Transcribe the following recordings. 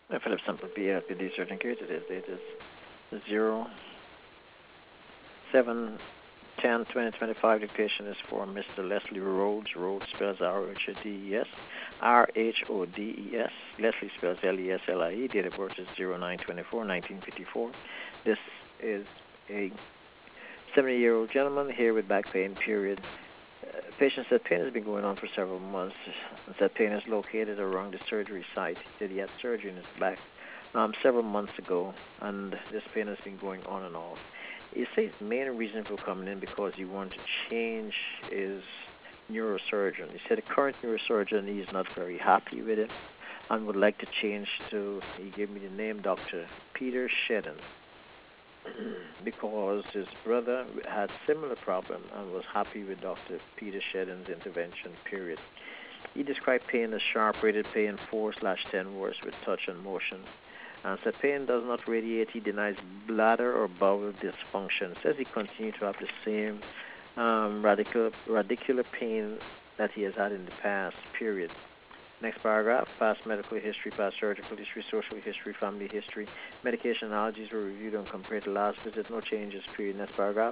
Philip Sample PLPD certain case. Today's date is 07/10/2025. The patient is for Mr. Leslie Rhodes. Rhodes spells R-H-O-D-E-S. R-H-O-D-E-S. Leslie spells L-E-S-L-I-E. Date of birth is 09/24/1954. This is a 70-year-old gentleman here with back pain, period. Patient said pain has been going on for several months. Said pain is located around the surgery site. Said he had surgery in his back several months ago, and this pain has been going on and off. He says the main reason for coming in because he wanted to change his neurosurgeon. He said the current neurosurgeon he is not very happy with it and would like to change to, he gave me the name, Dr. Peter Shedden, because his brother had similar problem and was happy with Dr. Peter Shedden's intervention, period. He described pain as sharp rated pain 4/10 worse with touch and motion. And said pain does not radiate. He denies bladder or bowel dysfunction. Says he continued to have the same radicular pain that he has had in the past, period. Next paragraph, past medical history, past surgical history, social history, family history. Medication allergies were reviewed and compared to last visit. No changes, period. Next paragraph.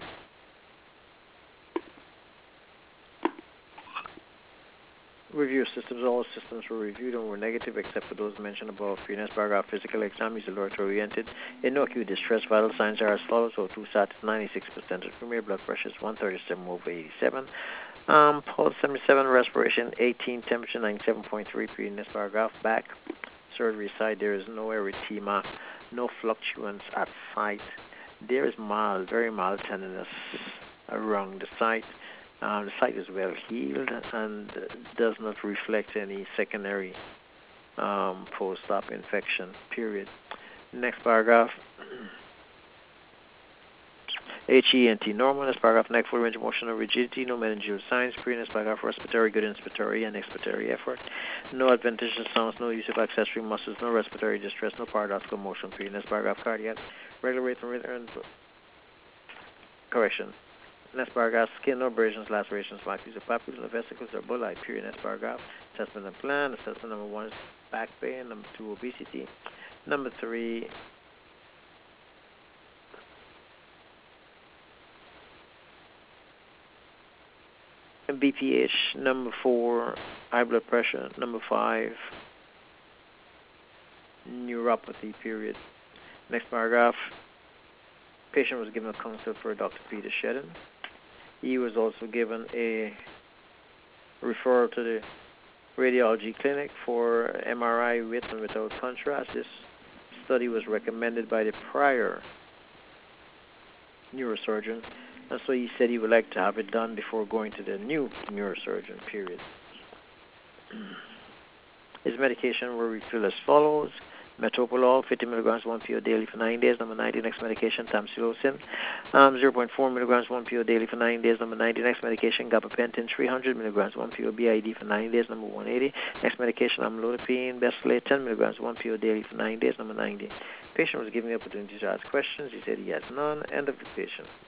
Review systems. All systems were reviewed and were negative except for those mentioned above. Next paragraph, physical exam is laboratory oriented. In no acute distress, vital signs are as follows. O2 sat 96% of premier, blood pressure is 137/87. Pulse 77, respiration 18, temperature 97.3. Next paragraph, back. Surgery site, there is no erythema, no fluctuance at site. There is mild, very mild tenderness around the site. The site is well healed and does not reflect any secondary post-op infection, period. Next paragraph. HENT normal. Next paragraph, neck full range of motion or rigidity, no meningeal signs. Next paragraph, respiratory, good inspiratory and expiratory effort. No adventitious sounds, no use of accessory muscles, no respiratory distress, no paradoxical motion. Next paragraph, cardiac, regular rate and correction. Next paragraph, skin, no abrasions, lacerations, marks of papules, no vesicles, or bullae. Next paragraph, assessment and plan. Assessment number 1 is back pain. Number 2, obesity. Number 3, BPH. Number 4, high blood pressure. Number 5, neuropathy, period. Next paragraph, patient was given a consult for Dr. Peter Shedden. He was also given a referral to the radiology clinic for MRI with and without contrast. This study was recommended by the prior neurosurgeon, and so he said he would like to have it done before going to the new neurosurgeon, period. His medication were refilled as follows. Metoprolol, 50 milligrams 1 PO daily for 9 days. Number 90, next medication, tamsulosin, 0.4 milligrams 1 PO daily for 9 days. Number 90, next medication, gabapentin, 300 milligrams 1 PO BID for 9 days. Number 180, next medication, amlodipine, Besylate, 10 milligrams 1 PO daily for 9 days. Number 90. Patient was given the opportunity to ask questions. He said he has none. End of the patient.